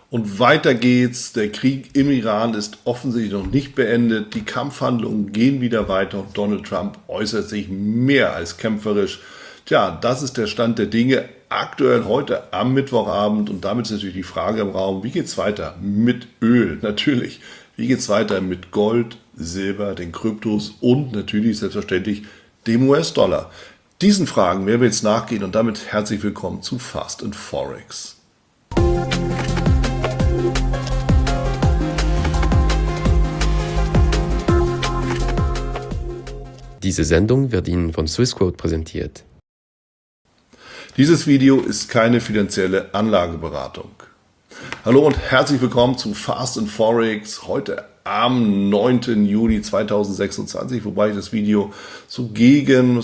Und weiter geht's. Der Krieg im Iran ist offensichtlich noch nicht beendet. Die Kampfhandlungen gehen wieder weiter und Donald Trump äußert sich mehr als kämpferisch. Tja, das ist der Stand der Dinge aktuell heute am Mittwochabend. Und damit ist natürlich die Frage im Raum, wie geht's weiter mit Öl? Natürlich. Wie geht's weiter mit Gold, Silber, den Kryptos und natürlich selbstverständlich dem US-Dollar? Diesen Fragen werden wir jetzt nachgehen und damit herzlich willkommen zu Fast & Forex. Diese Sendung wird Ihnen von Swissquote präsentiert. Dieses Video ist keine finanzielle Anlageberatung. Hallo und herzlich willkommen zu Fast & Forex, heute am 9. Juli 2026, wobei ich das Video so gegen,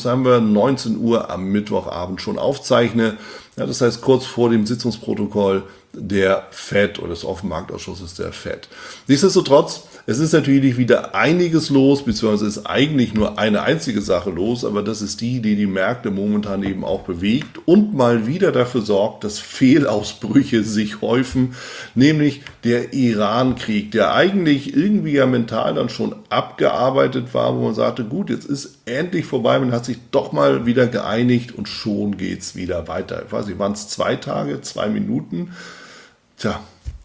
19 Uhr am Mittwochabend schon aufzeichne. Ja, das heißt kurz vor dem Sitzungsprotokoll der FED oder des Offenmarktausschusses der FED. Nichtsdestotrotz, es ist natürlich wieder einiges los, beziehungsweise ist eigentlich nur eine einzige Sache los, aber das ist die die Märkte momentan eben auch bewegt und mal wieder dafür sorgt, dass Fehlausbrüche sich häufen, nämlich der Iran-Krieg, der eigentlich irgendwie ja mental dann schon abgearbeitet war, wo man sagte, gut, jetzt ist endlich vorbei, man hat sich doch mal wieder geeinigt und schon geht's wieder weiter. Ich weiß nicht, waren es 2 Tage, 2 Minuten? Tja,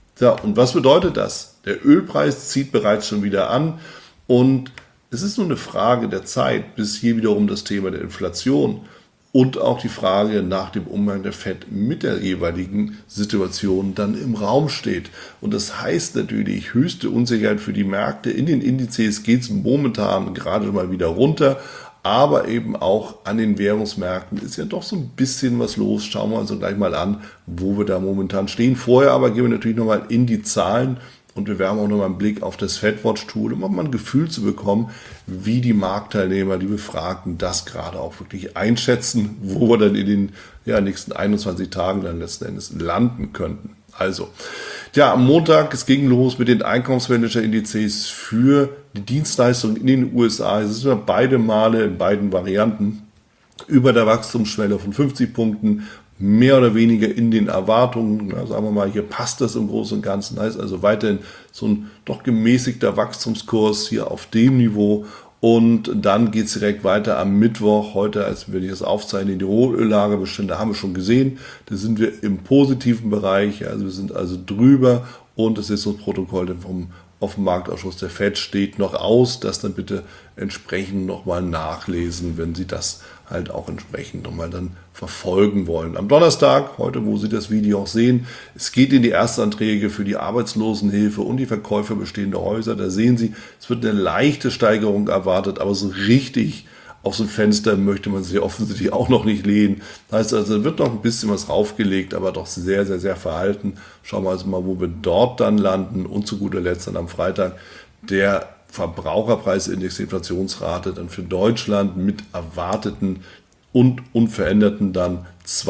und was bedeutet das? Der Ölpreis zieht bereits schon wieder an und es ist nur eine Frage der Zeit, bis hier wiederum das Thema der Inflation und auch die Frage nach dem Umgang der FED mit der jeweiligen Situation dann im Raum steht. Und das heißt natürlich höchste Unsicherheit für die Märkte. In den Indizes geht es momentan gerade mal wieder runter. Aber eben auch an den Währungsmärkten ist ja doch so ein bisschen was los. Schauen wir uns also gleich mal an, wo wir da momentan stehen. Vorher aber gehen wir natürlich nochmal in die Zahlen und wir werfen auch nochmal einen Blick auf das FedWatch-Tool, um auch mal ein Gefühl zu bekommen, wie die Marktteilnehmer, die Befragten, das gerade auch wirklich einschätzen, wo wir dann in den nächsten 21 Tagen dann letzten Endes landen könnten. Also, am Montag, es ging los mit den Einkommensmanager-Indizes für die Dienstleistungen in den USA. Es ist beide Male in beiden Varianten über der Wachstumsschwelle von 50 Punkten, mehr oder weniger in den Erwartungen. Sagen wir mal, hier passt das im Großen und Ganzen. Heißt also weiterhin so ein doch gemäßigter Wachstumskurs hier auf dem Niveau. Und dann geht es direkt weiter am Mittwoch, heute, als wir das aufzeichnen, die Rohöllagerbestände haben wir schon gesehen. Da sind wir im positiven Bereich, also wir sind also drüber und das Sitzungsprotokoll vom Offenmarktausschuss der FED steht noch aus. Das dann bitte entsprechend nochmal nachlesen, wenn Sie das halt auch entsprechend nochmal dann verfolgen wollen. Am Donnerstag, heute, wo Sie das Video auch sehen, es geht in die Erstanträge für die Arbeitslosenhilfe und die Verkäufe bestehender Häuser. Da sehen Sie, es wird eine leichte Steigerung erwartet, aber so richtig aus dem Fenster möchte man sich offensichtlich auch noch nicht lehnen. Das heißt also, da wird noch ein bisschen was raufgelegt, aber doch sehr, sehr, sehr verhalten. Schauen wir also mal, wo wir dort dann landen. Und zu guter Letzt dann am Freitag der Verbraucherpreisindex, die Inflationsrate dann für Deutschland mit erwarteten und unveränderten dann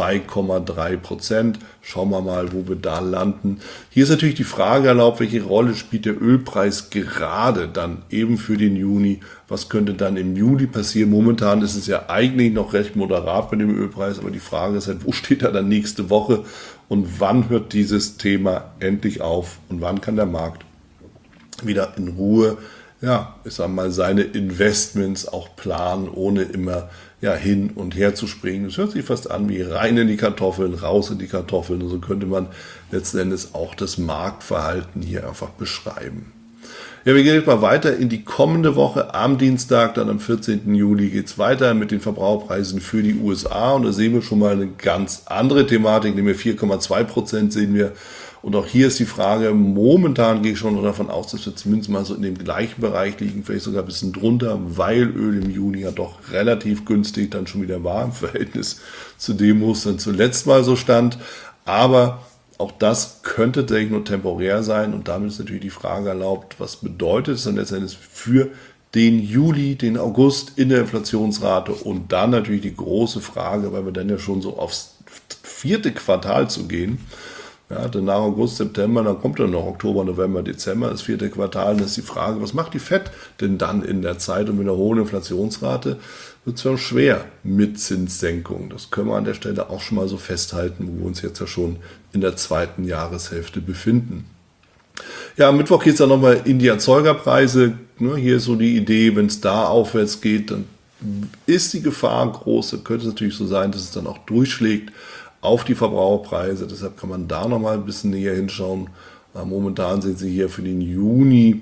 2,3%. Schauen wir mal, wo wir da landen. Hier ist natürlich die Frage erlaubt, welche Rolle spielt der Ölpreis gerade dann eben für den Juni? Was könnte dann im Juli passieren? Momentan ist es ja eigentlich noch recht moderat mit dem Ölpreis, aber die Frage ist halt, wo steht er dann nächste Woche und wann hört dieses Thema endlich auf und wann kann der Markt wieder in Ruhe ich sag mal, seine Investments auch planen, ohne immer hin und her zu springen. Das hört sich fast an wie rein in die Kartoffeln, raus in die Kartoffeln. Und so könnte man letzten Endes auch das Marktverhalten hier einfach beschreiben. Ja, wir gehen jetzt mal weiter in die kommende Woche. Am Dienstag, dann am 14. Juli, geht es weiter mit den Verbraucherpreisen für die USA. Und da sehen wir schon mal eine ganz andere Thematik, nämlich 4,2% sehen wir. Und auch hier ist die Frage, momentan gehe ich schon davon aus, dass wir zumindest mal so in dem gleichen Bereich liegen, vielleicht sogar ein bisschen drunter, weil Öl im Juni ja doch relativ günstig dann schon wieder war im Verhältnis zu dem, wo es dann zuletzt mal so stand. Aber auch das könnte tatsächlich nur temporär sein und damit ist natürlich die Frage erlaubt, was bedeutet es dann letztendlich für den Juli, den August in der Inflationsrate und dann natürlich die große Frage, weil wir dann ja schon so aufs 4. Quartal zu gehen. Ja, denn nach August, September, dann kommt dann noch Oktober, November, Dezember, das vierte Quartal. Und das ist die Frage, was macht die FED denn dann in der Zeit? Und mit einer hohen Inflationsrate wird es dann schwer mit Zinssenkung. Das können wir an der Stelle auch schon mal so festhalten, wo wir uns jetzt ja schon in der zweiten Jahreshälfte befinden. Ja, am Mittwoch geht es dann nochmal in die Erzeugerpreise. Hier ist so die Idee, wenn es da aufwärts geht, dann ist die Gefahr groß. Dann könnte es natürlich so sein, dass es dann auch durchschlägt auf die Verbraucherpreise. Deshalb kann man da nochmal ein bisschen näher hinschauen. Momentan sehen Sie hier für den Juni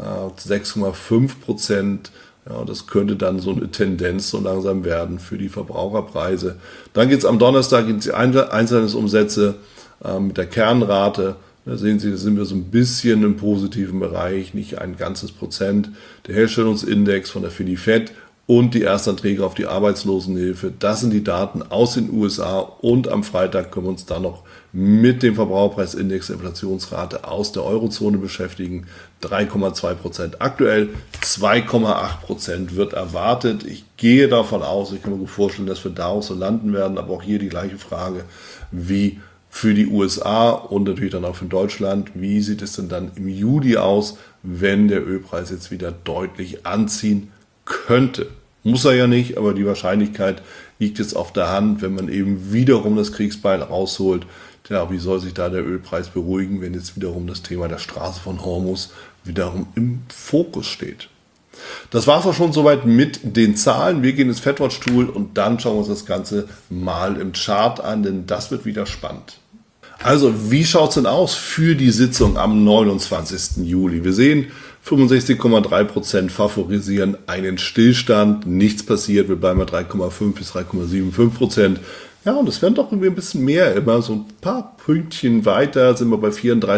6,5%. Ja, das könnte dann so eine Tendenz so langsam werden für die Verbraucherpreise. Dann geht es am Donnerstag in die Einzelhandelsumsätze mit der Kernrate. Da sehen Sie, da sind wir so ein bisschen im positiven Bereich, nicht ein ganzes Prozent. Der Herstellungsindex von der FED und die Erstanträge auf die Arbeitslosenhilfe, das sind die Daten aus den USA. Und am Freitag können wir uns dann noch mit dem Verbraucherpreisindex der Inflationsrate aus der Eurozone beschäftigen. 3,2% aktuell, 2,8% wird erwartet. Ich gehe davon aus, ich kann mir gut vorstellen, dass wir da auch so landen werden, aber auch hier die gleiche Frage wie für die USA und natürlich dann auch für Deutschland. Wie sieht es denn dann im Juli aus, wenn der Ölpreis jetzt wieder deutlich anziehen könnte? Muss er ja nicht, aber die Wahrscheinlichkeit liegt jetzt auf der Hand, wenn man eben wiederum das Kriegsbeil rausholt. Tja, wie soll sich da der Ölpreis beruhigen, wenn jetzt wiederum das Thema der Straße von Hormuz wiederum im Fokus steht? Das war es auch schon soweit mit den Zahlen. Wir gehen ins FedWatch-Tool und dann schauen wir uns das Ganze mal im Chart an, denn das wird wieder spannend. Also, wie schaut es denn aus für die Sitzung am 29. Juli? Wir sehen, 65,3% favorisieren einen Stillstand. Nichts passiert, wir bleiben bei 3,5 bis 3,75%. Ja, und es werden doch irgendwie ein bisschen mehr, immer so ein paar Pünktchen weiter, sind wir bei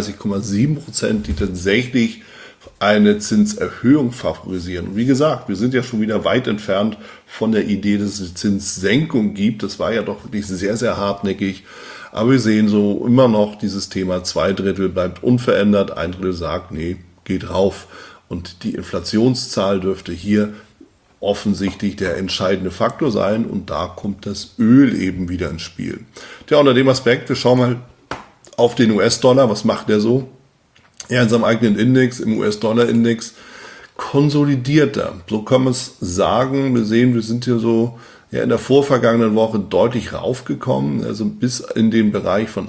34,7%, die tatsächlich eine Zinserhöhung favorisieren. Und wie gesagt, wir sind ja schon wieder weit entfernt von der Idee, dass es eine Zinssenkung gibt. Das war ja doch wirklich sehr, sehr hartnäckig. Aber wir sehen so immer noch dieses Thema, 2/3 bleibt unverändert, 1/3 sagt, nee, geht rauf. Und die Inflationszahl dürfte hier offensichtlich der entscheidende Faktor sein. Und da kommt das Öl eben wieder ins Spiel. Ja, unter dem Aspekt, wir schauen mal auf den US-Dollar. Was macht der so? Ja, in seinem eigenen Index, im US-Dollar-Index, konsolidiert er. So kann man es sagen. Wir sehen, wir sind hier so in der vorvergangenen Woche deutlich raufgekommen, also bis in den Bereich von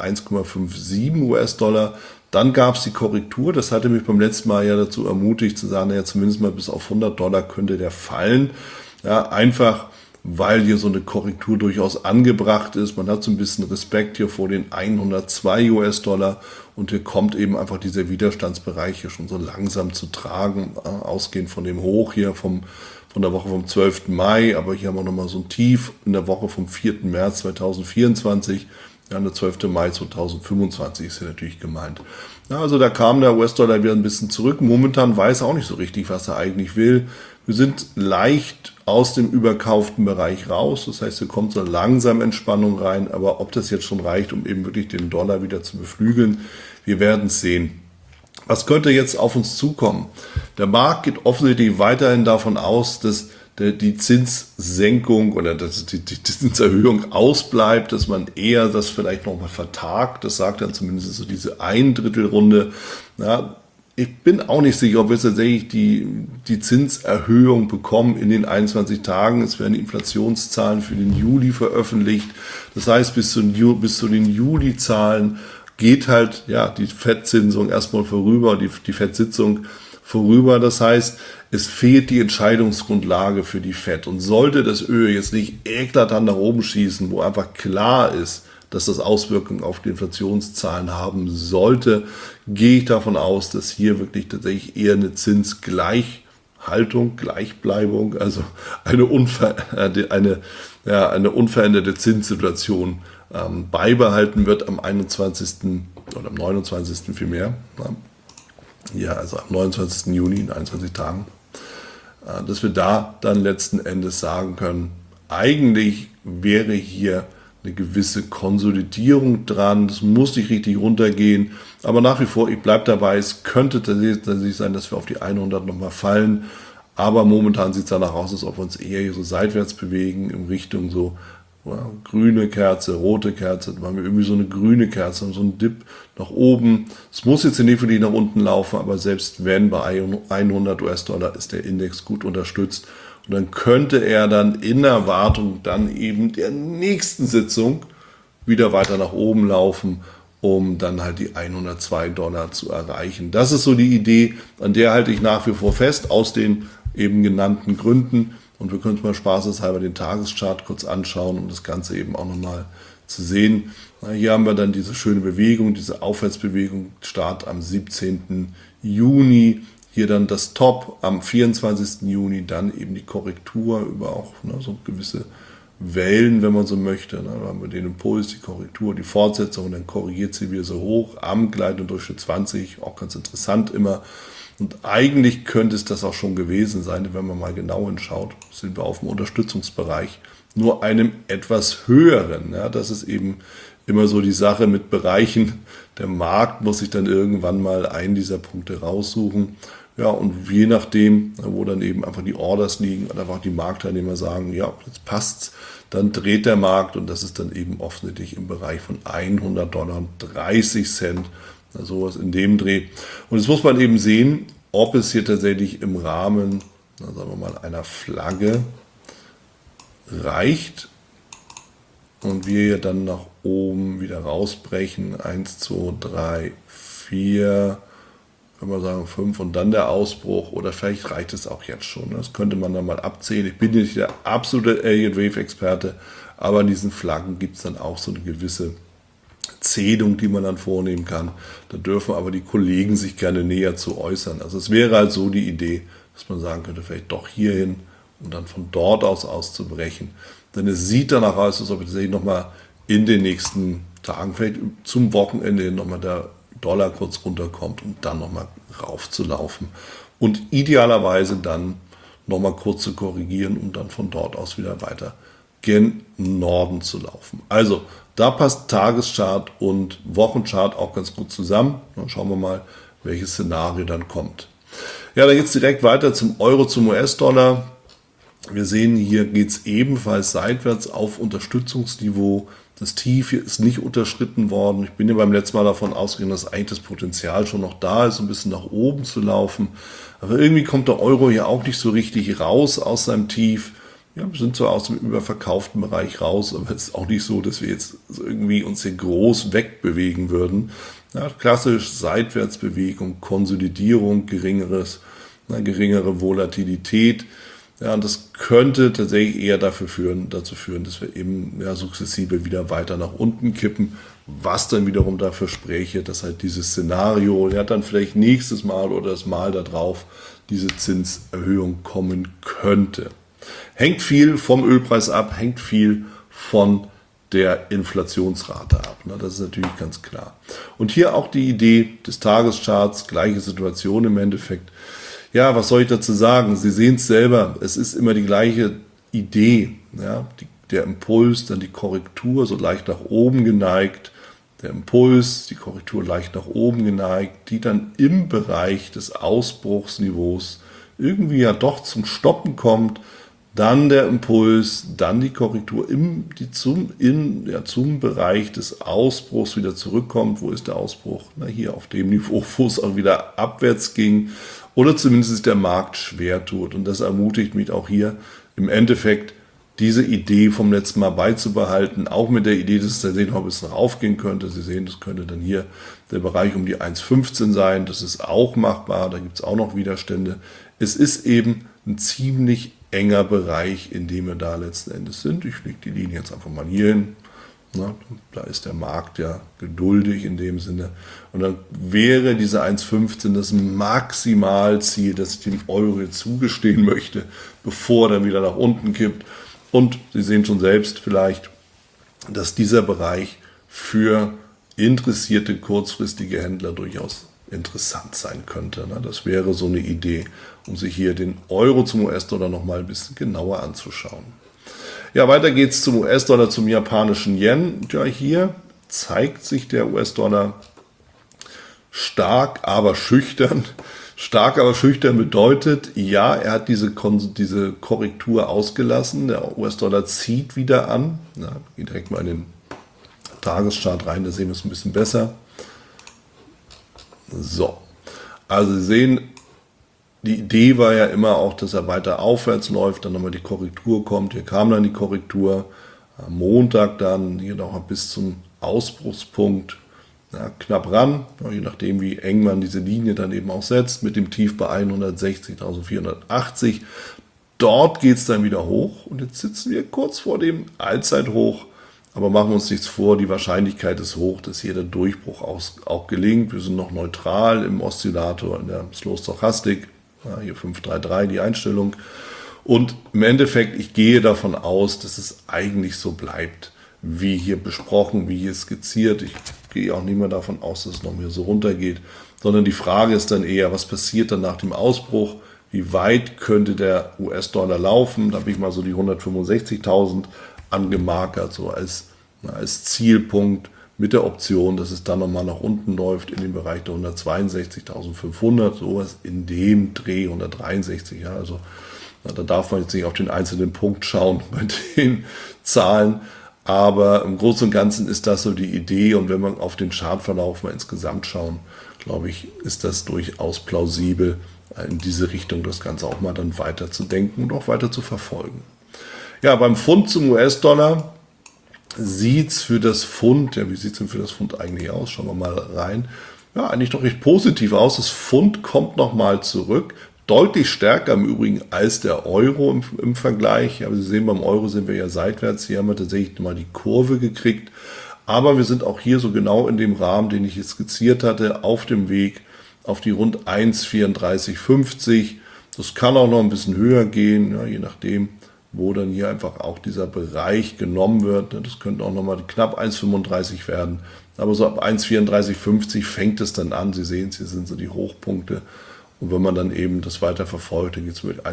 101,57 US-Dollar. Dann gab es die Korrektur, das hatte mich beim letzten Mal ja dazu ermutigt zu sagen, ja, zumindest mal bis auf $100 könnte der fallen. Ja, einfach weil hier so eine Korrektur durchaus angebracht ist. Man hat so ein bisschen Respekt hier vor den 102 US-Dollar und hier kommt eben einfach dieser Widerstandsbereich hier schon so langsam zu tragen, ausgehend von dem Hoch hier von der Woche vom 12. Mai, aber hier haben wir nochmal so ein Tief in der Woche vom 4. März 2024, ja, der 12. Mai 2025 ist hier natürlich gemeint. Ja, also da kam der US-Dollar wieder ein bisschen zurück. Momentan weiß er auch nicht so richtig, was er eigentlich will. Wir sind leicht aus dem überkauften Bereich raus, das heißt, hier kommt so langsam Entspannung rein, aber ob das jetzt schon reicht, um eben wirklich den Dollar wieder zu beflügeln, wir werden es sehen. Was könnte jetzt auf uns zukommen? Der Markt geht offensichtlich weiterhin davon aus, dass die Zinssenkung oder dass die Zinserhöhung ausbleibt, dass man eher das vielleicht nochmal vertagt. Das sagt dann zumindest so diese Ein-Drittel-Runde. Ja, ich bin auch nicht sicher, ob wir tatsächlich die Zinserhöhung bekommen in den 21 Tagen. Es werden die Inflationszahlen für den Juli veröffentlicht. Das heißt, bis zu den Juli-Zahlen geht halt die FED-Zinsung erstmal vorüber, die FED-Sitzung vorüber. Das heißt, es fehlt die Entscheidungsgrundlage für die FED. Und sollte das Öl jetzt nicht eklatant nach oben schießen, wo einfach klar ist, dass das Auswirkungen auf die Inflationszahlen haben sollte, gehe ich davon aus, dass hier wirklich tatsächlich eher eine Zinsgleichhaltung, Gleichbleibung, also eine unveränderte Zinssituation beibehalten wird am 21. oder am 29. vielmehr. Ja, also am 29. Juni in 21 Tagen. Dass wir da dann letzten Endes sagen können, eigentlich wäre hier eine gewisse Konsolidierung dran. Das muss nicht richtig runtergehen. Aber nach wie vor, ich bleibe dabei, es könnte tatsächlich sein, dass wir auf die 100 nochmal fallen. Aber momentan sieht es danach aus, als ob wir uns eher so seitwärts bewegen in Richtung so ja, grüne Kerze, rote Kerze, dann haben wir irgendwie so eine grüne Kerze, so einen Dip nach oben. Es muss jetzt nicht wirklich nach unten laufen, aber selbst wenn bei 100 US-Dollar ist der Index gut unterstützt. Und dann könnte er dann in Erwartung dann eben der nächsten Sitzung wieder weiter nach oben laufen, um dann halt die 102 Dollar zu erreichen. Das ist so die Idee, an der halte ich nach wie vor fest, aus den eben genannten Gründen. Und wir können uns mal spaßeshalber den Tageschart kurz anschauen, um das Ganze eben auch nochmal zu sehen. Hier haben wir dann diese schöne Bewegung, diese Aufwärtsbewegung, Start am 17. Juni. Hier dann das Top am 24. Juni, dann eben die Korrektur über auch so gewisse Wellen, wenn man so möchte. Dann haben wir den Impuls, die Korrektur, die Fortsetzung und dann korrigiert sie wieder so hoch am Gleit- und Durchschnitt 20, auch ganz interessant immer. Und eigentlich könnte es das auch schon gewesen sein, wenn man mal genau hinschaut, sind wir auf dem Unterstützungsbereich, nur einem etwas höheren. Ja, das ist eben immer so die Sache mit Bereichen. Der Markt muss sich dann irgendwann mal einen dieser Punkte raussuchen. Ja, und je nachdem, wo dann eben einfach die Orders liegen und einfach die Marktteilnehmer sagen, ja, jetzt passt's, dann dreht der Markt und das ist dann eben offensichtlich im Bereich von 100 Dollar und 30 Cent. Sowas in dem Dreh. Und jetzt muss man eben sehen, ob es hier tatsächlich im Rahmen, sagen wir mal, einer Flagge reicht und wir hier dann nach oben wieder rausbrechen. 1, 2, 3, 4, können wir sagen 5 und dann der Ausbruch oder vielleicht reicht es auch jetzt schon. Das könnte man dann mal abzählen. Ich bin nicht der absolute Elliott Wave Experte, aber in diesen Flaggen gibt es dann auch so eine gewisse Zählung, die man dann vornehmen kann. Da dürfen aber die Kollegen sich gerne näher zu äußern. Also es wäre halt so die Idee, dass man sagen könnte, vielleicht doch hierhin und dann von dort aus auszubrechen. Denn es sieht danach aus, als ob tatsächlich nochmal in den nächsten Tagen, vielleicht zum Wochenende hin nochmal der Dollar kurz runterkommt, um dann nochmal raufzulaufen. Und idealerweise dann nochmal kurz zu korrigieren, um dann von dort aus wieder weiter gen Norden zu laufen. Also da passt Tageschart und Wochenchart auch ganz gut zusammen. Dann schauen wir mal, welches Szenario dann kommt. Ja, dann geht es direkt weiter zum Euro, zum US-Dollar. Wir sehen, hier geht es ebenfalls seitwärts auf Unterstützungsniveau. Das Tief hier ist nicht unterschritten worden. Ich bin ja beim letzten Mal davon ausgegangen, dass eigentlich das Potenzial schon noch da ist, ein bisschen nach oben zu laufen. Aber irgendwie kommt der Euro hier auch nicht so richtig raus aus seinem Tief. Ja, wir sind zwar aus dem überverkauften Bereich raus, aber es ist auch nicht so, dass wir jetzt irgendwie uns hier groß wegbewegen würden. Ja, klassisch Seitwärtsbewegung, Konsolidierung, geringere Volatilität. Ja, und das könnte tatsächlich eher dazu führen, dass wir eben sukzessive wieder weiter nach unten kippen, was dann wiederum dafür spräche, dass halt dieses Szenario, dann vielleicht nächstes Mal oder das Mal darauf diese Zinserhöhung kommen könnte. Hängt viel vom Ölpreis ab, hängt viel von der Inflationsrate ab. Das ist natürlich ganz klar. Und hier auch die Idee des Tagescharts, gleiche Situation im Endeffekt. Ja, was soll ich dazu sagen? Sie sehen es selber, es ist immer die gleiche Idee. Ja? Der Impuls, dann die Korrektur so leicht nach oben geneigt. Der Impuls, die Korrektur leicht nach oben geneigt, die dann im Bereich des Ausbruchsniveaus irgendwie ja doch zum Stoppen kommt. Dann der Impuls, dann die Korrektur zum Bereich des Ausbruchs wieder zurückkommt. Wo ist der Ausbruch? Hier auf dem Niveau, wo es auch wieder abwärts ging oder zumindest der Markt schwer tut. Und das ermutigt mich auch hier im Endeffekt, diese Idee vom letzten Mal beizubehalten, auch mit der Idee, dass es tatsächlich noch ein bisschen raufgehen könnte. Sie sehen, das könnte dann hier der Bereich um die 1,15 sein. Das ist auch machbar, da gibt es auch noch Widerstände. Es ist eben ein ziemlich enger Bereich, in dem wir da letzten Endes sind. Ich lege die Linie jetzt einfach mal hier hin. Da ist der Markt ja geduldig in dem Sinne. Und dann wäre diese 1,15 das Maximalziel, das ich dem Euro jetzt zugestehen möchte, bevor er dann wieder nach unten kippt. Und Sie sehen schon selbst vielleicht, dass dieser Bereich für interessierte kurzfristige Händler durchaus interessant sein könnte. Das wäre so eine Idee, um sich hier den Euro zum US-Dollar nochmal ein bisschen genauer anzuschauen. Ja, weiter geht's zum US-Dollar, zum japanischen Yen. Ja, hier zeigt sich der US-Dollar stark, aber schüchtern. Stark, aber schüchtern bedeutet, ja, er hat diese Korrektur ausgelassen. Der US-Dollar zieht wieder an. Ja, gehen direkt mal in den Tageschart rein, da sehen wir es ein bisschen besser. So, also Sie sehen, die Idee war ja immer auch, dass er weiter aufwärts läuft, dann nochmal die Korrektur kommt. Hier kam dann die Korrektur, am Montag dann hier noch bis zum Ausbruchspunkt, ja, knapp ran, je nachdem wie eng man diese Linie dann eben auch setzt, mit dem Tief bei 160.480. Dort geht es dann wieder hoch und jetzt sitzen wir kurz vor dem Allzeithoch, aber machen wir uns nichts vor, die Wahrscheinlichkeit ist hoch, dass hier der Durchbruch auch gelingt. Wir sind noch neutral im Oszillator, in der Slow Stochastik, ja, hier 533 die Einstellung. Und im Endeffekt, ich gehe davon aus, dass es eigentlich so bleibt, wie hier besprochen, wie hier skizziert. Ich gehe auch nicht mehr davon aus, dass es noch mehr so runtergeht, sondern die Frage ist dann eher, was passiert dann nach dem Ausbruch? Wie weit könnte der US-Dollar laufen? Da habe ich mal so die 165.000 angemarkert, so als Zielpunkt mit der Option, dass es dann nochmal nach unten läuft in den Bereich der 162.500, sowas in dem Dreh, 163, ja, also da darf man jetzt nicht auf den einzelnen Punkt schauen bei den Zahlen, aber im Großen und Ganzen ist das so die Idee und wenn man auf den Chartverlauf mal insgesamt schauen, glaube ich, ist das durchaus plausibel, in diese Richtung das Ganze auch mal dann weiter zu denken und auch weiter zu verfolgen. Ja, beim Pfund zum US-Dollar sieht es für das Pfund, ja, wie sieht es denn für das Pfund eigentlich aus? Schauen wir mal rein. Ja, eigentlich doch recht positiv aus. Das Pfund kommt nochmal zurück. Deutlich stärker im Übrigen als der Euro im Vergleich. Aber Sie sehen, beim Euro sind wir ja seitwärts. Hier haben wir tatsächlich mal die Kurve gekriegt. Aber wir sind auch hier so genau in dem Rahmen, den ich jetzt skizziert hatte, auf dem Weg auf die rund 1,3450. Das kann auch noch ein bisschen höher gehen, ja, je nachdem, wo dann hier einfach auch dieser Bereich genommen wird. Das könnte auch nochmal knapp 1,35 werden. Aber so ab 1,3450 fängt es dann an. Sie sehen es, hier sind so die Hochpunkte. Und wenn man dann eben das weiter verfolgt, dann geht es mit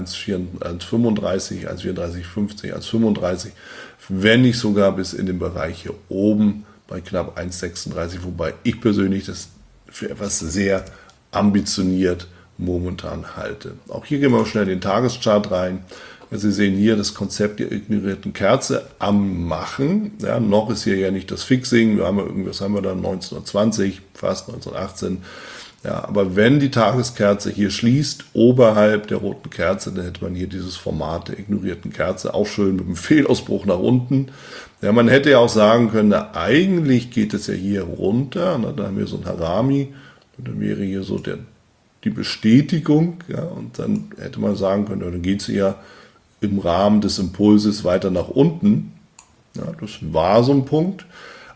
1,35, 1,3450, 1,35, wenn nicht sogar bis in den Bereich hier oben bei knapp 1,36, wobei ich persönlich das für etwas sehr ambitioniert momentan halte. Auch hier gehen wir schnell in den Tageschart rein. Sie sehen hier das Konzept der ignorierten Kerze am Machen. Ja, noch ist hier ja nicht das Fixing. Wir haben ja irgendwas haben wir da 1920, fast 1918. Ja, aber wenn die Tageskerze hier schließt, oberhalb der roten Kerze, dann hätte man hier dieses Format der ignorierten Kerze, auch schön mit einem Fehlausbruch nach unten. Ja, man hätte ja auch sagen können, na, eigentlich geht es ja hier runter, na, da haben wir so ein Harami, und dann wäre hier so die Bestätigung, ja, und dann hätte man sagen können, dann geht es ja im Rahmen des Impulses weiter nach unten. Ja, das war so ein Punkt,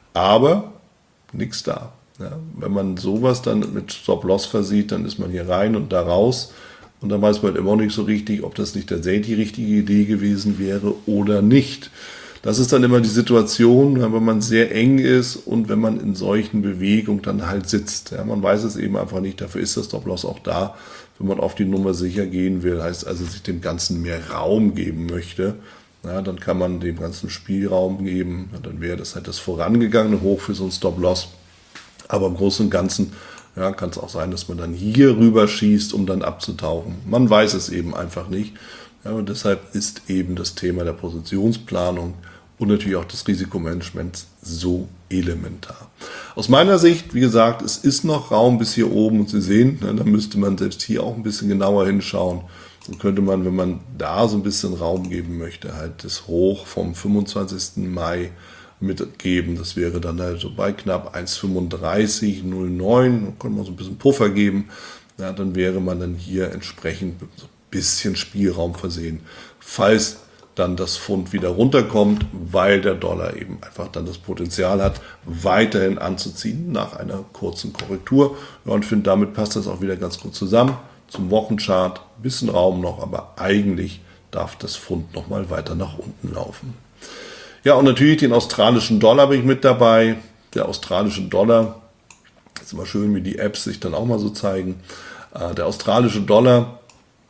aber nichts da. Ja, wenn man sowas dann mit Stop-Loss versieht, dann ist man hier rein und da raus und dann weiß man immer noch nicht so richtig, ob das nicht tatsächlich die richtige Idee gewesen wäre oder nicht. Das ist dann immer die Situation, wenn man sehr eng ist und wenn man in solchen Bewegungen dann halt sitzt. Ja, man weiß es eben einfach nicht, dafür ist das Stop-Loss auch da, wenn man auf die Nummer sicher gehen will, heißt also sich dem Ganzen mehr Raum geben möchte. Ja, dann kann man dem ganzen Spielraum geben, dann wäre das halt das vorangegangene Hoch für so ein Stop-Loss. Aber im Großen und Ganzen ja, kann es auch sein, dass man dann hier rüber schießt, um dann abzutauchen. Man weiß es eben einfach nicht. Ja, und deshalb ist eben das Thema der Positionsplanung und natürlich auch des Risikomanagements so elementar. Aus meiner Sicht, wie gesagt, es ist noch Raum bis hier oben und Sie sehen, da müsste man selbst hier auch ein bisschen genauer hinschauen. Dann könnte man, wenn man da so ein bisschen Raum geben möchte, halt das Hoch vom 25. Mai mitgeben. Das wäre dann halt so bei knapp 1,3509. Dann könnte man so ein bisschen Puffer geben. Ja, dann wäre man dann hier entsprechend mit so ein bisschen Spielraum versehen, falls dann das Pfund wieder runterkommt, weil der Dollar eben einfach dann das Potenzial hat, weiterhin anzuziehen nach einer kurzen Korrektur. Ja, und finde, damit passt das auch wieder ganz gut zusammen. Zum Wochenchart ein bisschen Raum noch, aber eigentlich darf das Pfund nochmal weiter nach unten laufen. Ja, und natürlich den australischen Dollar bin ich mit dabei. Der australische Dollar, ist immer schön, wie die Apps sich dann auch mal so zeigen. Der australische Dollar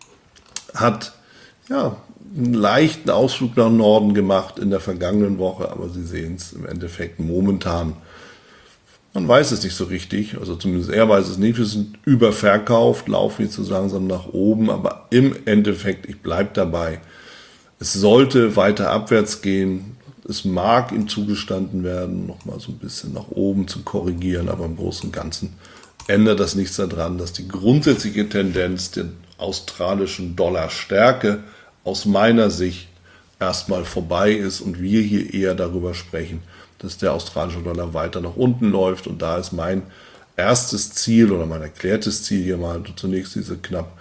hat ja einen leichten Ausflug nach Norden gemacht in der vergangenen Woche, aber Sie sehen es im Endeffekt momentan Man weiß es nicht so richtig, also zumindest er weiß es nicht. Wir sind überverkauft, laufen jetzt so langsam nach oben, aber im Endeffekt, ich bleibe dabei, es sollte weiter abwärts gehen. Es mag ihm zugestanden werden, nochmal so ein bisschen nach oben zu korrigieren, aber im Großen und Ganzen ändert das nichts daran, dass die grundsätzliche Tendenz der australischen Dollarstärke aus meiner Sicht erstmal vorbei ist und wir hier eher darüber sprechen, dass der australische Dollar weiter nach unten läuft. Und da ist mein erstes Ziel oder mein erklärtes Ziel hier mal zunächst diese knapp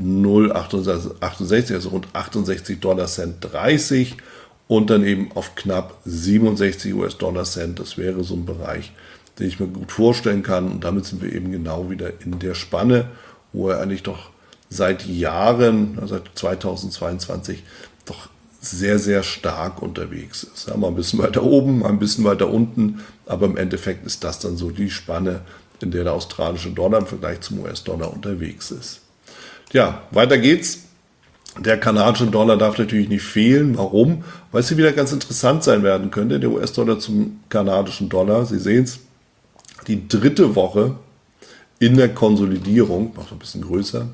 0,68, also rund 68 Dollar Cent 30 und dann eben auf knapp 67 US-Dollar Cent. Das wäre so ein Bereich, den ich mir gut vorstellen kann. Und damit sind wir eben genau wieder in der Spanne, wo er eigentlich doch seit Jahren, seit 2022, doch sehr, sehr stark unterwegs ist. Ja, mal ein bisschen weiter oben, mal ein bisschen weiter unten, aber im Endeffekt ist das dann so die Spanne, in der der australische Dollar im Vergleich zum US-Dollar unterwegs ist. Ja, weiter geht's. Der kanadische Dollar darf natürlich nicht fehlen. Warum? Weil es hier wieder ganz interessant sein werden könnte, der US-Dollar zum kanadischen Dollar. Sie sehen es, die dritte Woche in der Konsolidierung, macht ein bisschen größer.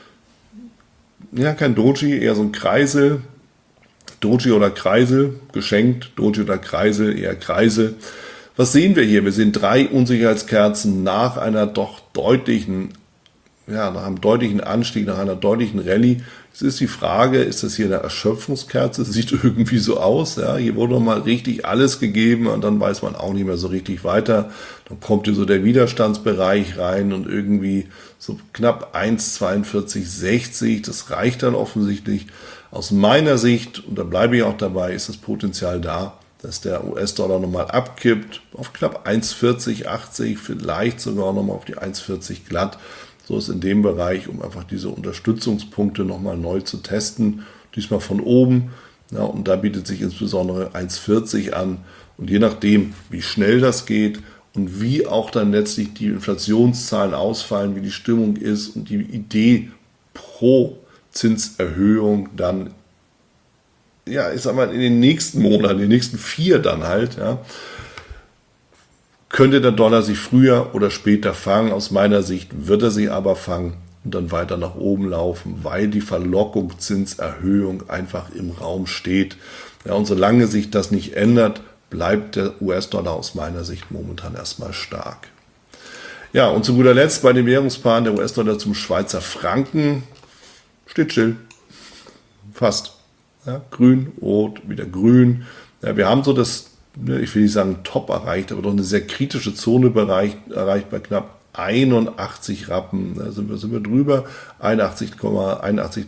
Ja, kein Doji, eher so ein Kreisel. Doji oder Kreisel, geschenkt, Doji oder Kreisel, eher Kreisel. Was sehen wir hier? Wir sehen 3 Unsicherheitskerzen nach einer doch deutlichen, nach einem deutlichen Anstieg, nach einer deutlichen Rallye. Jetzt ist die Frage, ist das hier eine Erschöpfungskerze? Sieht irgendwie so aus. Ja? Hier wurde nochmal richtig alles gegeben und dann weiß man auch nicht mehr so richtig weiter. Dann kommt hier so der Widerstandsbereich rein und irgendwie so knapp 1,4260. Das reicht dann offensichtlich. Aus meiner Sicht, und da bleibe ich auch dabei, ist das Potenzial da, dass der US-Dollar nochmal abkippt auf knapp 1,4080, vielleicht sogar nochmal auf die 1,40 glatt. So ist in dem Bereich, um einfach diese Unterstützungspunkte nochmal neu zu testen. Diesmal von oben. Ja, und da bietet sich insbesondere 1,40 an. Und je nachdem, wie schnell das geht und wie auch dann letztlich die Inflationszahlen ausfallen, wie die Stimmung ist und die Idee pro Zinserhöhung dann, ja, ich sag mal, in den nächsten Monaten, in den nächsten 4 dann halt, ja, könnte der Dollar sich früher oder später fangen. Aus meiner Sicht wird er sich aber fangen und dann weiter nach oben laufen, weil die Verlockung Zinserhöhung einfach im Raum steht. Ja, und solange sich das nicht ändert, bleibt der US-Dollar aus meiner Sicht momentan erstmal stark. Ja, und zu guter Letzt bei den Währungspaaren der US-Dollar zum Schweizer Franken. Steht still. Fast. Ja, grün, rot, wieder grün. Ja, wir haben so das, ich will nicht sagen Top erreicht, aber doch eine sehr kritische Zone erreicht bei knapp 81 Rappen. Da sind wir drüber. 81,8139,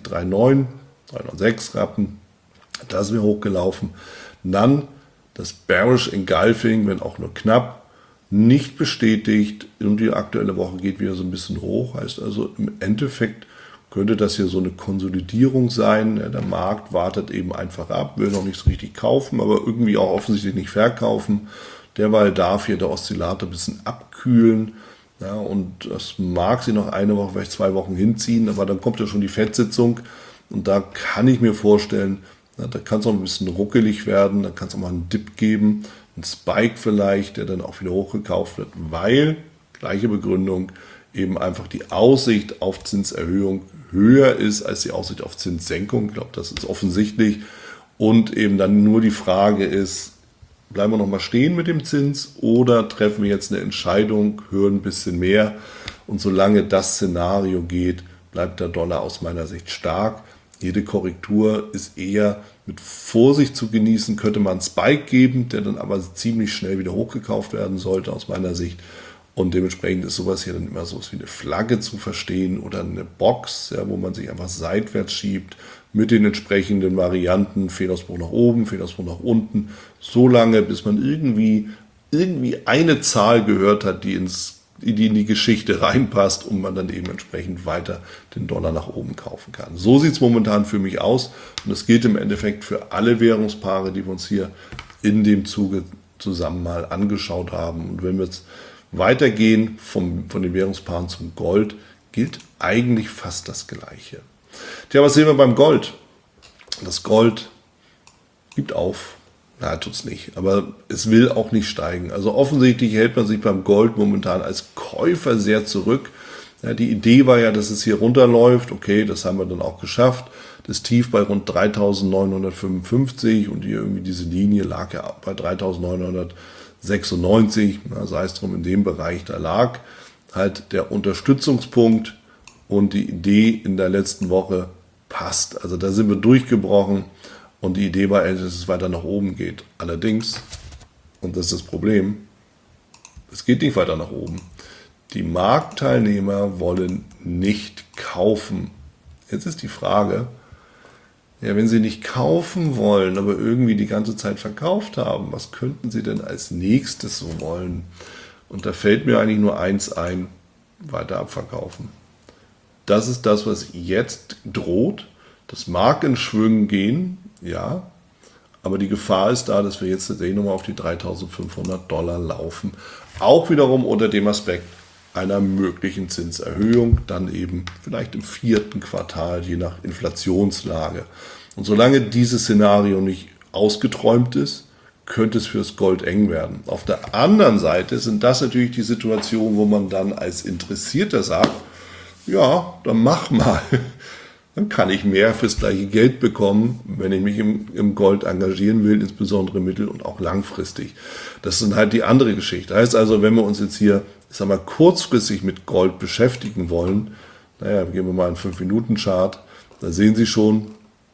306 Rappen. Da sind wir hochgelaufen. Dann das Bearish Engulfing, wenn auch nur knapp, nicht bestätigt. Und die aktuelle Woche geht wieder so ein bisschen hoch. Heißt also im Endeffekt könnte das hier so eine Konsolidierung sein. Der Markt wartet eben einfach ab, will noch nicht so richtig kaufen, aber irgendwie auch offensichtlich nicht verkaufen. Derweil darf hier der Oszillator ein bisschen abkühlen. Ja, und das mag sie noch eine Woche, vielleicht 2 Wochen hinziehen, aber dann kommt ja schon die FED-Sitzung. Und da kann ich mir vorstellen, da kann es auch ein bisschen ruckelig werden, da kann es auch mal einen Dip geben, einen Spike vielleicht, der dann auch wieder hochgekauft wird, weil, gleiche Begründung, eben einfach die Aussicht auf Zinserhöhung höher ist als die Aussicht auf Zinssenkung. Ich glaube, das ist offensichtlich. Und eben dann nur die Frage ist, bleiben wir noch mal stehen mit dem Zins oder treffen wir jetzt eine Entscheidung, hören ein bisschen mehr. Und solange das Szenario geht, bleibt der Dollar aus meiner Sicht stark. Jede Korrektur ist eher mit Vorsicht zu genießen, könnte man einen Spike geben, der dann aber ziemlich schnell wieder hochgekauft werden sollte aus meiner Sicht. Und dementsprechend ist sowas hier dann immer so wie eine Flagge zu verstehen oder eine Box, ja, wo man sich einfach seitwärts schiebt mit den entsprechenden Varianten, Fehlausbruch nach oben, Fehlausbruch nach unten, so lange, bis man irgendwie eine Zahl gehört hat, die in die Geschichte reinpasst und man dann eben entsprechend weiter den Dollar nach oben kaufen kann. So sieht es momentan für mich aus und das gilt im Endeffekt für alle Währungspaare, die wir uns hier in dem Zuge zusammen mal angeschaut haben. Und wenn wir jetzt weitergehen von den Währungspaaren zum Gold, gilt eigentlich fast das Gleiche. Tja, was sehen wir beim Gold? Das Gold gibt auf. Na, tut's nicht. Aber es will auch nicht steigen. Also offensichtlich hält man sich beim Gold momentan als Käufer sehr zurück. Ja, die Idee war ja, dass es hier runterläuft. Okay, das haben wir dann auch geschafft. Das Tief bei rund 3.955 und diese Linie lag ja bei 3.996. Sei es drum, in dem Bereich, da lag halt der Unterstützungspunkt und die Idee in der letzten Woche passt. Also da sind wir durchgebrochen und die Idee war, dass es weiter nach oben geht. Allerdings, und das ist das Problem, es geht nicht weiter nach oben. Die Marktteilnehmer wollen nicht kaufen. Jetzt ist die Frage, ja, wenn sie nicht kaufen wollen, aber irgendwie die ganze Zeit verkauft haben, was könnten sie denn als nächstes so wollen? Und da fällt mir eigentlich nur eins ein, weiter abverkaufen. Das ist das, was jetzt droht. Das mag in Schwüngen gehen, ja, aber die Gefahr ist da, dass wir jetzt tatsächlich nochmal auf die $3.500 laufen. Auch wiederum unter dem Aspekt einer möglichen Zinserhöhung, dann eben vielleicht im 4. Quartal, je nach Inflationslage. Und solange dieses Szenario nicht ausgeträumt ist, könnte es fürs Gold eng werden. Auf der anderen Seite sind das natürlich die Situationen, wo man dann als Interessierter sagt, ja, dann mach mal. Dann kann ich mehr fürs gleiche Geld bekommen, wenn ich mich im Gold engagieren will, insbesondere mittel- und auch langfristig. Das ist dann halt die andere Geschichte. Das heißt also, wenn wir uns jetzt hier, ich sag mal, kurzfristig mit Gold beschäftigen wollen, naja, gehen wir mal einen 5-Minuten-Chart, da sehen Sie schon,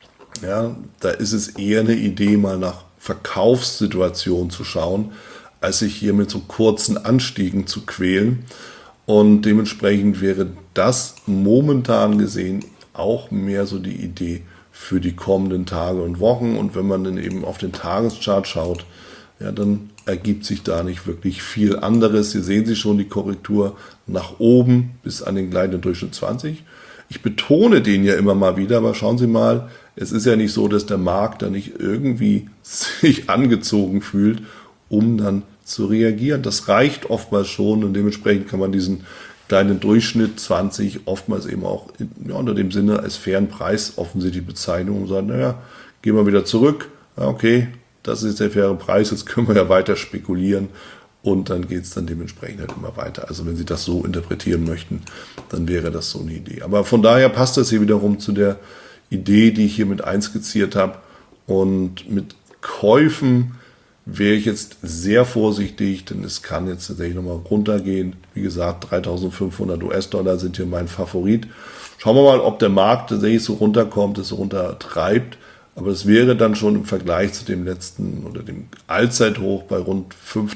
ja, da ist es eher eine Idee, mal nach Verkaufssituationen zu schauen, als sich hier mit so kurzen Anstiegen zu quälen. Und dementsprechend wäre das momentan gesehen auch mehr so die Idee für die kommenden Tage und Wochen. Und wenn man dann eben auf den Tageschart schaut, ja, dann ergibt sich da nicht wirklich viel anderes. Hier sehen Sie schon die Korrektur nach oben bis an den gleitenden Durchschnitt 20. Ich betone den ja immer mal wieder, aber schauen Sie mal, es ist ja nicht so, dass der Markt da nicht irgendwie sich angezogen fühlt, um dann zu reagieren. Das reicht oftmals schon und dementsprechend kann man diesen kleinen Durchschnitt 20 oftmals eben auch unter dem Sinne als fairen Preis offensichtlich bezeichnen und sagen, naja, gehen wir wieder zurück, ja, okay, das ist der faire Preis, jetzt können wir ja weiter spekulieren und dann geht es dann dementsprechend halt immer weiter. Also wenn Sie das so interpretieren möchten, dann wäre das so eine Idee. Aber von daher passt das hier wiederum zu der Idee, die ich hier mit einskizziert habe, und mit Käufen wäre ich jetzt sehr vorsichtig, denn es kann jetzt tatsächlich nochmal runtergehen. Wie gesagt, 3.500 US-Dollar sind hier mein Favorit. Schauen wir mal, ob der Markt tatsächlich so runterkommt, es runtertreibt. Aber es wäre dann schon im Vergleich zu dem letzten oder dem Allzeithoch bei rund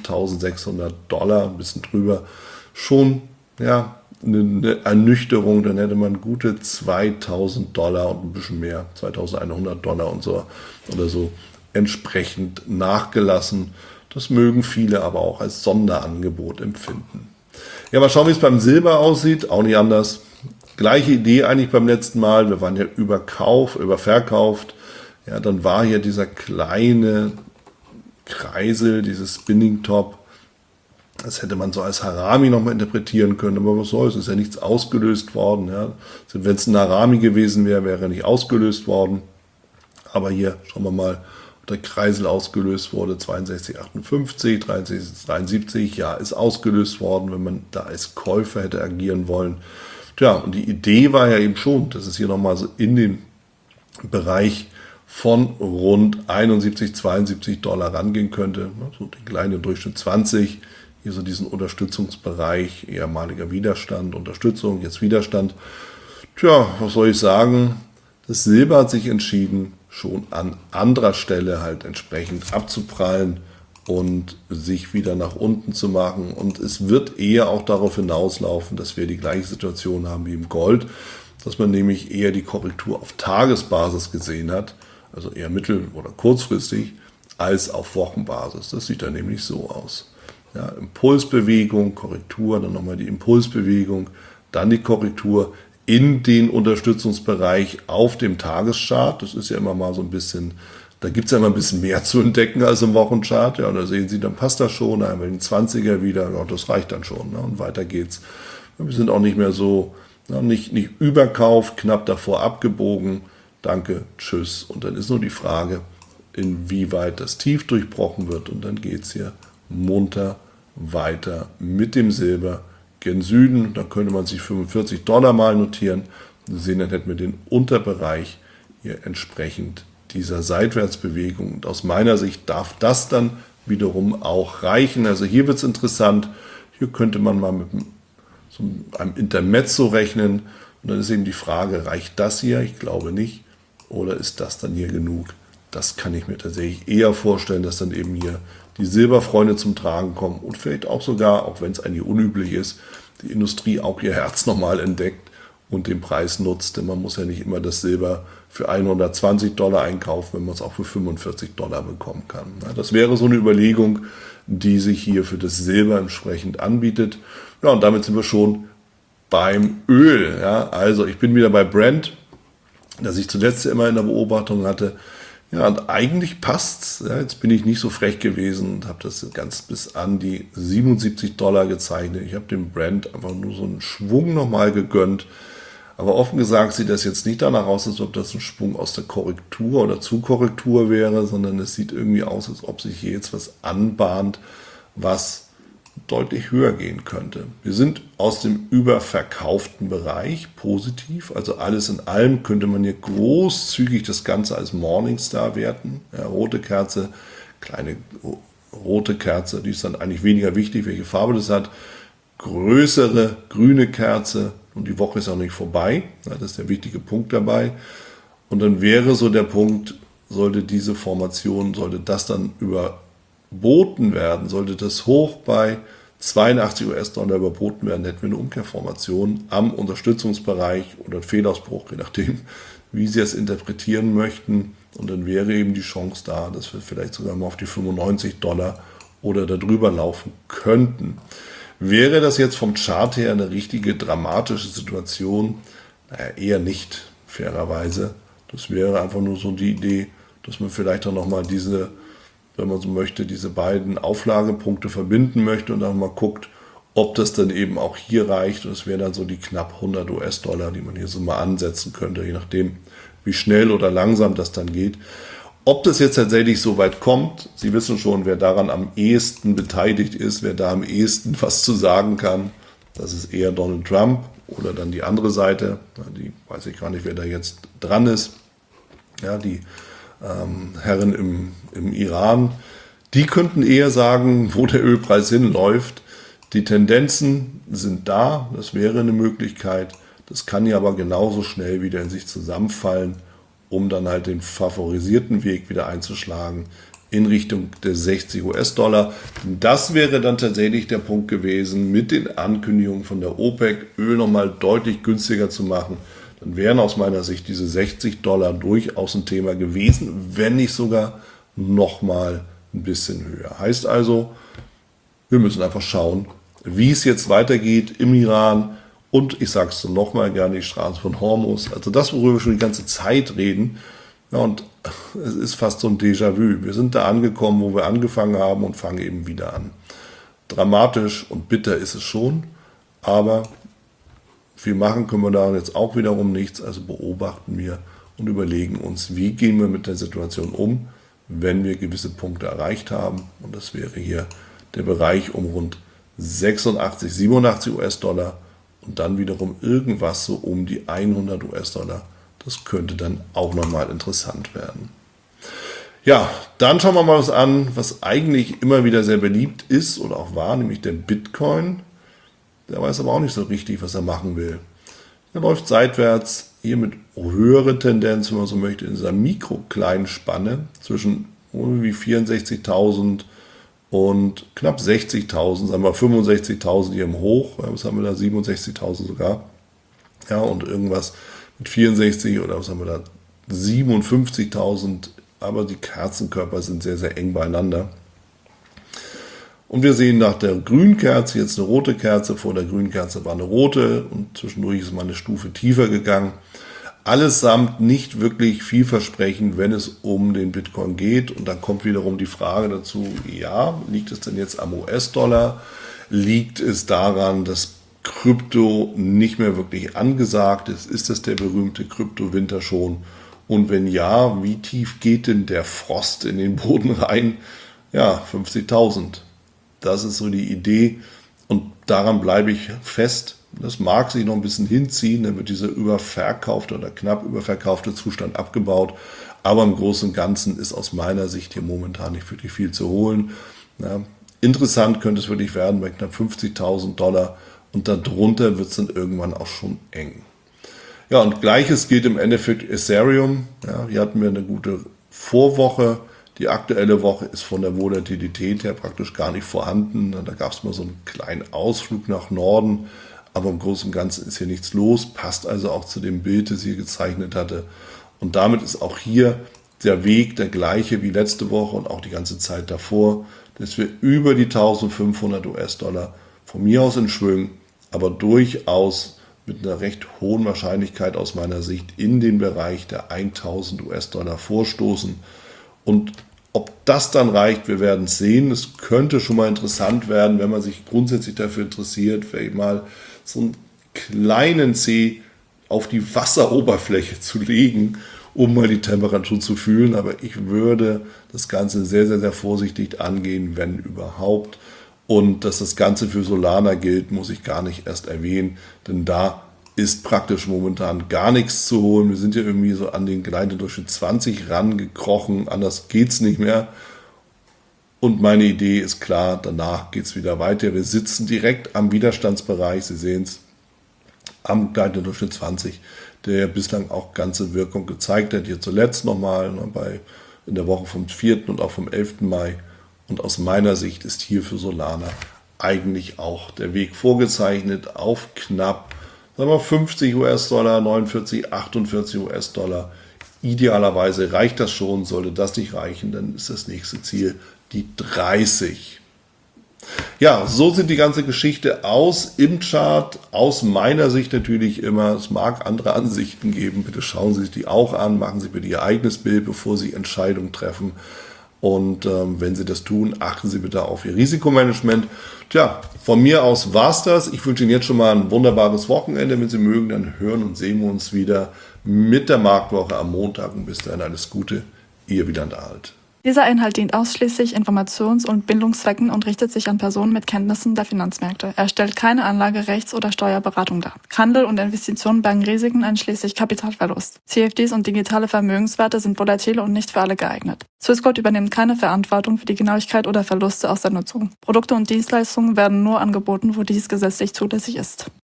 5.600 Dollar, ein bisschen drüber, schon ja, eine Ernüchterung. Dann hätte man gute 2.000 Dollar und ein bisschen mehr, 2.100 Dollar und so oder so entsprechend nachgelassen. Das mögen viele aber auch als Sonderangebot empfinden. Ja, mal schauen, wie es beim Silber aussieht. Auch nicht anders. Gleiche Idee eigentlich beim letzten Mal. Wir waren ja überverkauft. Ja, dann war hier dieser kleine Kreisel, dieses Spinning Top. Das hätte man so als Harami nochmal interpretieren können. Aber was soll's? Es ist ja nichts ausgelöst worden. Ja. Wenn es ein Harami gewesen wäre, wäre er nicht ausgelöst worden. Aber hier, schauen wir mal, der Kreisel ausgelöst wurde, 62,58, 63,73, ja, ist ausgelöst worden, wenn man da als Käufer hätte agieren wollen. Tja, und die Idee war ja eben schon, dass es hier nochmal so in den Bereich von rund 71, 72 Dollar rangehen könnte, so den kleinen Durchschnitt 20, hier so diesen Unterstützungsbereich, ehemaliger Widerstand, Unterstützung, jetzt Widerstand. Tja, was soll ich sagen? Das Silber hat sich entschieden, schon an anderer Stelle halt entsprechend abzuprallen und sich wieder nach unten zu machen. Und es wird eher auch darauf hinauslaufen, dass wir die gleiche Situation haben wie im Gold, dass man nämlich eher die Korrektur auf Tagesbasis gesehen hat, also eher mittel- oder kurzfristig, als auf Wochenbasis. Das sieht dann nämlich so aus. Ja, Impulsbewegung, Korrektur, dann nochmal die Impulsbewegung, dann die Korrektur in den Unterstützungsbereich auf dem Tageschart. Das ist ja immer mal so ein bisschen, da gibt es ja immer ein bisschen mehr zu entdecken als im Wochenchart. Ja, und da sehen Sie, dann passt das schon, dann haben wir den 20er wieder, ja, das reicht dann schon. Ne? Und weiter geht's. Wir sind auch nicht mehr so, nicht Überkauf, knapp davor abgebogen. Danke, tschüss. Und dann ist nur die Frage, inwieweit das Tief durchbrochen wird. Und dann geht es hier munter weiter mit dem Silber gen Süden. Da könnte man sich $45 mal notieren. Sie sehen, dann hätten wir den Unterbereich hier entsprechend dieser Seitwärtsbewegung. Und aus meiner Sicht darf das dann wiederum auch reichen. Also hier wird es interessant. Hier könnte man mal mit so einem Intermezzo rechnen. Und dann ist eben die Frage, reicht das hier? Ich glaube nicht. Oder ist das dann hier genug? Das kann ich mir tatsächlich eher vorstellen, dass dann eben hier die Silberfreunde zum Tragen kommen und vielleicht auch sogar, auch wenn es eigentlich unüblich ist, die Industrie auch ihr Herz nochmal entdeckt und den Preis nutzt. Denn man muss ja nicht immer das Silber für $120 einkaufen, wenn man es auch für $45 bekommen kann. Das wäre so eine Überlegung, die sich hier für das Silber entsprechend anbietet. Ja, und damit sind wir schon beim Öl. Ja, also ich bin wieder bei Brent, das ich zuletzt immer in der Beobachtung hatte. Ja, und eigentlich passt's. Ja, jetzt bin ich nicht so frech gewesen und habe das ganz bis an die $77 gezeichnet. Ich habe dem Brent einfach nur so einen Schwung nochmal gegönnt. Aber offen gesagt sieht das jetzt nicht danach aus, als ob das ein Sprung aus der Korrektur oder zur Korrektur wäre, sondern es sieht irgendwie aus, als ob sich hier jetzt was anbahnt, was deutlich höher gehen könnte. Wir sind aus dem überverkauften Bereich positiv, also alles in allem könnte man hier großzügig das Ganze als Morningstar werten. Ja, rote Kerze, kleine rote Kerze, die ist dann eigentlich weniger wichtig, welche Farbe das hat. Größere grüne Kerze und die Woche ist auch nicht vorbei. Ja, das ist der wichtige Punkt dabei. Und dann wäre so der Punkt, sollte diese Formation, sollte das dann überboten werden, sollte das hoch bei $82 überboten werden, hätten wir eine Umkehrformation am Unterstützungsbereich oder einen Fehlausbruch, je nachdem, wie Sie es interpretieren möchten. Und dann wäre eben die Chance da, dass wir vielleicht sogar mal auf die $95 oder darüber laufen könnten. Wäre das jetzt vom Chart her eine richtige dramatische Situation? Naja, eher nicht, fairerweise. Das wäre einfach nur so die Idee, dass man vielleicht dann nochmal diese, wenn man so möchte, diese beiden Auflagepunkte verbinden möchte und dann mal guckt, ob das dann eben auch hier reicht. Und das wären dann so die knapp $100, die man hier so mal ansetzen könnte, je nachdem, wie schnell oder langsam das dann geht. Ob das jetzt tatsächlich so weit kommt, Sie wissen schon, wer daran am ehesten beteiligt ist, wer da am ehesten was zu sagen kann, das ist eher Donald Trump oder dann die andere Seite, die weiß ich gar nicht, wer da jetzt dran ist, ja, die Herren im Iran, die könnten eher sagen, wo der Ölpreis hinläuft. Die Tendenzen sind da, das wäre eine Möglichkeit, das kann ja aber genauso schnell wieder in sich zusammenfallen, um dann halt den favorisierten Weg wieder einzuschlagen in Richtung der $60. Das wäre dann tatsächlich der Punkt gewesen, mit den Ankündigungen von der OPEC, Öl nochmal deutlich günstiger zu machen. Dann wären aus meiner Sicht diese $60 durchaus ein Thema gewesen, wenn nicht sogar nochmal ein bisschen höher. Heißt also, wir müssen einfach schauen, wie es jetzt weitergeht im Iran. Und ich sage es so nochmal gerne, die Straße von Hormuz, also das, worüber wir schon die ganze Zeit reden. Ja, und es ist fast so ein Déjà-vu. Wir sind da angekommen, wo wir angefangen haben und fangen eben wieder an. Dramatisch und bitter ist es schon, aber viel machen können wir da jetzt auch wiederum nichts. Also beobachten wir und überlegen uns, wie gehen wir mit der Situation um, wenn wir gewisse Punkte erreicht haben. Und das wäre hier der Bereich um rund 86, 87 US-Dollar. Und dann wiederum irgendwas so um die 100 US-Dollar. Das könnte dann auch nochmal interessant werden. Ja, dann schauen wir mal was an, was eigentlich immer wieder sehr beliebt ist oder auch war, nämlich der Bitcoin. Der weiß aber auch nicht so richtig, was er machen will. Er läuft seitwärts, hier mit höherer Tendenz, wenn man so möchte, in dieser mikrokleinen Spanne zwischen irgendwie 64.000 und knapp 60.000, sagen wir 65.000 hier im Hoch, was haben wir da, 67.000 sogar, ja, und irgendwas mit 64 oder was haben wir da, 57.000, aber die Kerzenkörper sind sehr, sehr eng beieinander. Und wir sehen nach der grünen Kerze jetzt eine rote Kerze, vor der grünen Kerze war eine rote und zwischendurch ist mal eine Stufe tiefer gegangen. Allesamt nicht wirklich vielversprechend, wenn es um den Bitcoin geht. Und dann kommt wiederum die Frage dazu, ja, liegt es denn jetzt am US-Dollar? Liegt es daran, dass Krypto nicht mehr wirklich angesagt ist? Ist das der berühmte Kryptowinter schon? Und wenn ja, wie tief geht denn der Frost in den Boden rein? Ja, 50.000. Das ist so die Idee und daran bleibe ich fest. Das mag sich noch ein bisschen hinziehen, dann wird dieser überverkaufte oder knapp überverkaufte Zustand abgebaut. Aber im Großen und Ganzen ist aus meiner Sicht hier momentan nicht wirklich viel zu holen. Ja, interessant könnte es wirklich werden bei knapp $50.000 und darunter wird es dann irgendwann auch schon eng. Ja, und Gleiches gilt im Endeffekt Ethereum. Ja, hier hatten wir eine gute Vorwoche. Die aktuelle Woche ist von der Volatilität her praktisch gar nicht vorhanden. Da gab es mal so einen kleinen Ausflug nach Norden, aber im Großen und Ganzen ist hier nichts los. Passt also auch zu dem Bild, das ich hier gezeichnet hatte. Und damit ist auch hier der Weg der gleiche wie letzte Woche und auch die ganze Zeit davor, dass wir über die 1.500 US-Dollar von mir aus in Schwung, aber durchaus mit einer recht hohen Wahrscheinlichkeit aus meiner Sicht in den Bereich der 1.000 US-Dollar vorstoßen. Und ob das dann reicht, wir werden es sehen. Es könnte schon mal interessant werden, wenn man sich grundsätzlich dafür interessiert, vielleicht mal so einen kleinen Zeh auf die Wasseroberfläche zu legen, um mal die Temperatur zu fühlen. Aber ich würde das Ganze sehr, sehr, sehr vorsichtig angehen, wenn überhaupt. Und dass das Ganze für Solana gilt, muss ich gar nicht erst erwähnen, denn da ist praktisch momentan gar nichts zu holen. Wir sind ja irgendwie so an den Gleitendurchschnitt 20 rangekrochen, anders geht's nicht mehr. Und meine Idee ist klar, danach geht's wieder weiter. Wir sitzen direkt am Widerstandsbereich, Sie sehen es, am Gleitendurchschnitt 20, der bislang auch ganze Wirkung gezeigt hat. Hier zuletzt nochmal in der Woche vom 4. und auch vom 11. Mai. Und aus meiner Sicht ist hier für Solana eigentlich auch der Weg vorgezeichnet auf knapp, sagen wir 50 US-Dollar, 49, 48 US-Dollar. Idealerweise reicht das schon. Sollte das nicht reichen, dann ist das nächste Ziel die 30. Ja, so sieht die ganze Geschichte aus im Chart. Aus meiner Sicht natürlich immer. Es mag andere Ansichten geben. Bitte schauen Sie sich die auch an. Machen Sie bitte Ihr eigenes Bild, bevor Sie Entscheidungen treffen. Und wenn Sie das tun, achten Sie bitte auf Ihr Risikomanagement. Tja, von mir aus war's das. Ich wünsche Ihnen jetzt schon mal ein wunderbares Wochenende. Wenn Sie mögen, dann hören und sehen wir uns wieder mit der Marktwoche am Montag. Und bis dahin alles Gute. Ihr Wieland Alt. Dieser Inhalt dient ausschließlich Informations- und Bildungszwecken und richtet sich an Personen mit Kenntnissen der Finanzmärkte. Er stellt keine Anlage-, Rechts- oder Steuerberatung dar. Handel und Investitionen bergen Risiken einschließlich Kapitalverlust. CFDs und digitale Vermögenswerte sind volatil und nicht für alle geeignet. Swissquote übernimmt keine Verantwortung für die Genauigkeit oder Verluste aus der Nutzung. Produkte und Dienstleistungen werden nur angeboten, wo dies gesetzlich zulässig ist.